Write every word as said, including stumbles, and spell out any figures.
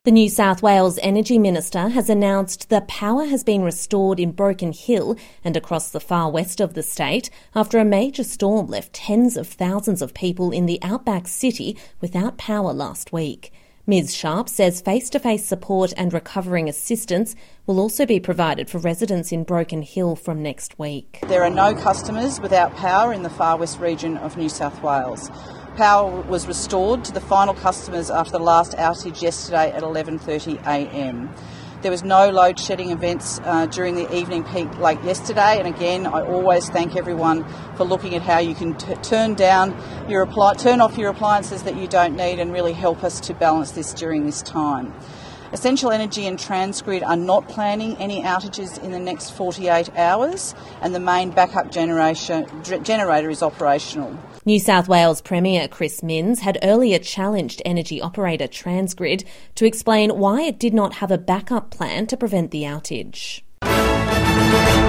The New South Wales Energy Minister has announced that power has been restored in Broken Hill and across the far west of the state after a major storm left tens of thousands of people in the outback city without power last week. Miz Sharp says face-to-face support and recovering assistance will also be provided for residents in Broken Hill from next week. There are no customers without power in the far west region of New South Wales. Power was restored to the final customers after the last outage yesterday at eleven thirty a m. There was no load shedding events uh, during the evening peak like yesterday, and again I always thank everyone for looking at how you can t- turn down your appli- turn off your appliances that you don't need and really help us to balance this during this time. Essential Energy and Transgrid are not planning any outages in the next forty-eight hours, and the main backup generation, generator is operational. New South Wales Premier Chris Minns had earlier challenged energy operator Transgrid to explain why it did not have a backup plan to prevent the outage.